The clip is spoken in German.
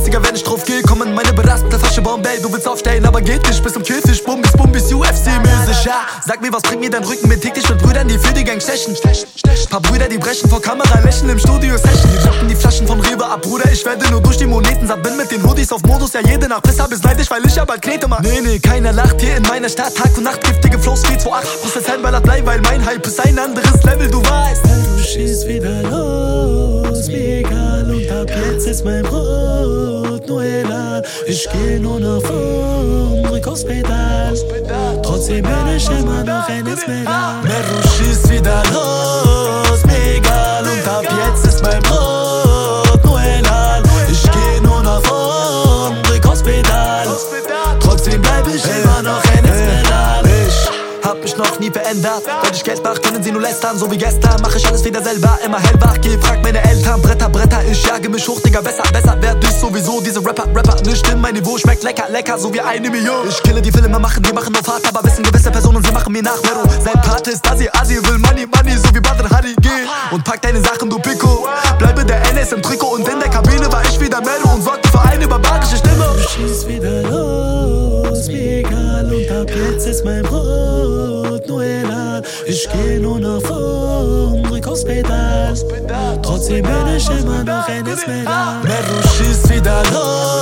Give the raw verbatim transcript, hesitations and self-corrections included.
Digga, wenn ich drauf geh, komm in meine beraspte Flasche Bombay. Du willst aufstehen, aber geht nicht, bis zum Käfig, Bumbis, Bumbis, U F C-mäßig, ja. Sag mir, was bringt mir dein Rücken mit täglich mit Brüdern, die für die Gang stechen. Paar Brüder, die brechen vor Kamera, lächeln im Studio-Session. Die rippen die Flaschen von Rewe ab, Bruder, ich werde nur durch die Moneten satt. Bin mit den Hoodies auf Modus, ja jede Nacht besser bis neidisch, weil ich ja bald Knete mach. Nee, nee, keiner lacht hier in meiner Stadt, Tag und Nacht, giftige Flows, vier zwei acht. Muss das Handballer bleiben, weil mein Hype ist ein anderes Level, du weißt. Du schießt wieder los, mir egal, und ab jetzt ist mein Brot nur Elan. Ich geh nur nach vorn, drück aufs Pedal, trotzdem bin ich immer noch ein Esmeralda. Du schießt wieder los, mir egal, und ab jetzt ist mein Brot nur Elan. Ich geh nur nach vorn, drück aufs Pedal, trotzdem bleib ich immer noch ein Esmeralda. Hab mich noch nie verändert, weil ich Geld mach, können sie nur lästern. So wie gestern mach ich alles wieder selber, immer hellwach. Geh, frag meine Eltern, Bretter, Bretter, ich jage mich hoch, Digga, besser, besser. Werd ich sowieso, diese Rapper, Rapper, nicht stimmt, mein Niveau schmeckt lecker, lecker, so wie eine Million. Ich kille die Filme, machen, die machen auf hart, aber wissen gewisse Personen, sie machen mir nach. Mero, sein Part ist Asi, Asi, will Money, Money, so wie Badr Hari, geh und pack deine Sachen, du Pico. Bleibe der N S im Trikot und in der Kabine war ich wieder Mero und sorgte für eine barbarische Stimme. Du schießt wieder los, mir egal, und ab jetzt ist mein Brot nur Elan. Ich geh nur nach vorn, drück aufs Pedal, trotzdem bin ich immer noch ein Esmeralda. Du schießt wieder los.